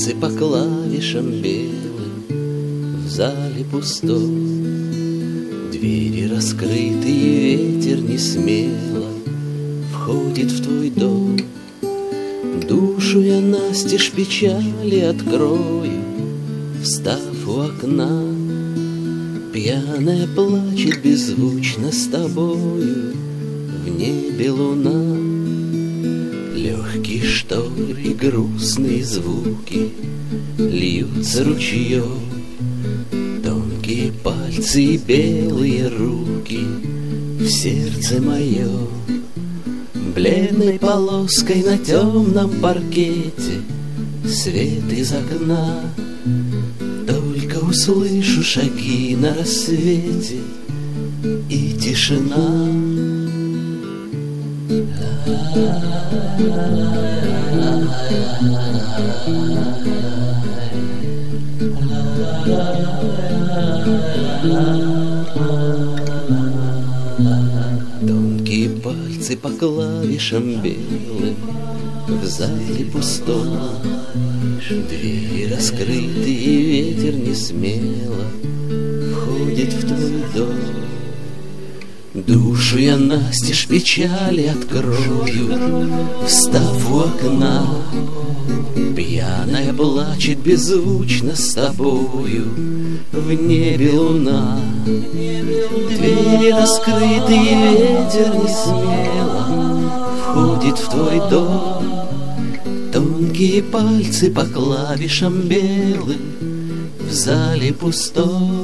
пальцы по клавишам белым в зале пустом. Двери раскрыты, и ветер не смело входит в твой дом. Душу я настежь печали открою, встав у окна. Пьяная плачет беззвучно с тобою, в небе луна. Легкие шторы и грустные звуки льются ручьем. Тонкие пальцы и белые руки в сердце моем. Бледной полоской на темном паркете свет из окна. Только услышу шаги на рассвете и тишина. Тонкие пальцы по клавишам белым в зале пустом. Двери раскрыты, и ветер не смело входит в твой дом. Душу я настежь печали открою, встав у окна. Пьяная плачет беззвучно с тобою, в небе луна. Двери раскрыты, и ветер не смело входит в твой дом. Тонкие пальцы по клавишам белым в зале пустом.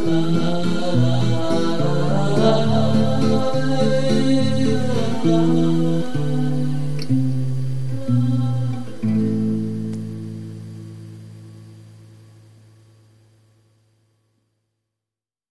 La